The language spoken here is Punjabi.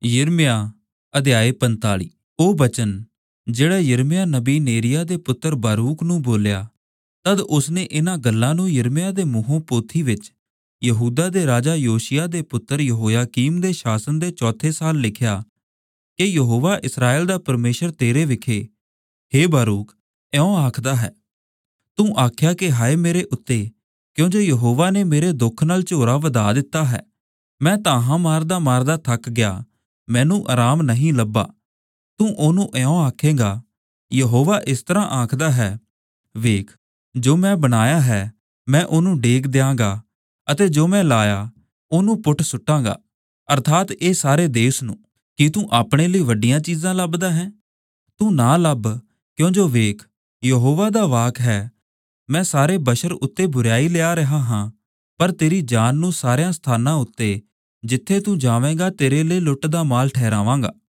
यिर्मयाह अध्याय 45। ਉਹ ਬਚਨ ਜਿਹੜਾ ਯਿਰਮਿਯਾਹ ਨਬੀ ਨੇਰੀਆ ਦੇ ਪੁੱਤਰ ਬਾਰੂਕ ਨੂੰ ਬੋਲਿਆ। ਤਦ ਉਸਨੇ ਇਨ੍ਹਾਂ ਗੱਲਾਂ ਨੂੰ ਯਿਰਮਿਯਾਹ ਦੇ ਮੂੰਹੋਂ ਪੋਥੀ ਵਿੱਚ ਯਹੂਦਾ ਦੇ ਰਾਜਾ ਯੋਸ਼ੀਆ ਦੇ ਪੁੱਤਰ ਯਹੋਯਾਕੀਮ ਦੇ ਸ਼ਾਸਨ ਦੇ ਚੌਥੇ ਸਾਲ ਲਿਖਿਆ ਕਿ ਯਹੋਵਾ ਇਸਰਾਏਲ ਦਾ ਪਰਮੇਸ਼ਰ ਤੇਰੇ ਵਿਖੇ ਹੇ ਬਾਰੂਕ ਇਉਂ ਆਖਦਾ ਹੈ, ਤੂੰ ਆਖਿਆ ਕਿ ਹਾਏ ਮੇਰੇ ਉੱਤੇ, ਕਿਉਂ ਜੋ ਯਹੋਵਾ ਨੇ ਮੇਰੇ ਦੁੱਖ ਨਾਲ ਝੋਰਾ ਵਧਾ ਦਿੱਤਾ ਹੈ। ਮੈਂ ਧਾਹਾਂ ਮਾਰਦਾ ਮਾਰਦਾ ਥੱਕ ਗਿਆ, ਮੈਨੂੰ ਆਰਾਮ ਨਹੀਂ ਲੱਭਾ। ਤੂੰ ਉਹਨੂੰ ਇਉਂ ਆਖੇਗਾ, ਯਹੋਵਾ ਇਸ ਤਰ੍ਹਾਂ ਆਖਦਾ ਹੈ, ਵੇਖ, ਜੋ ਮੈਂ ਬਣਾਇਆ ਹੈ ਮੈਂ ਉਹਨੂੰ ਡੇਗ ਦਿਆਂਗਾ, ਅਤੇ ਜੋ ਮੈਂ ਲਾਇਆ ਉਹਨੂੰ ਪੁੱਟ ਸੁੱਟਾਂਗਾ, ਅਰਥਾਤ ਇਹ ਸਾਰੇ ਦੇਸ਼ ਨੂੰ। ਕੀ ਤੂੰ ਆਪਣੇ ਲਈ ਵੱਡੀਆਂ ਚੀਜ਼ਾਂ ਲੱਭਦਾ ਹੈ? ਤੂੰ ਨਾ ਲੱਭ, ਕਿਉਂ ਜੋ ਵੇਖ, ਯਹੋਵਾ ਦਾ ਵਾਕ ਹੈ, ਮੈਂ ਸਾਰੇ ਬਸ਼ਰ ਉੱਤੇ ਬੁਰਾਈ ਲਿਆ ਰਿਹਾ ਹਾਂ, ਪਰ ਤੇਰੀ ਜਾਨ ਨੂੰ ਸਾਰਿਆਂ ਸਥਾਨਾਂ ਉੱਤੇ ਜਿੱਥੇ ਤੂੰ ਜਾਵੇਂਗਾ ਤੇਰੇ ਲਈ ਲੁੱਟ ਦਾ ਮਾਲ ਠਹਿਰਾਵਾਂਗਾ।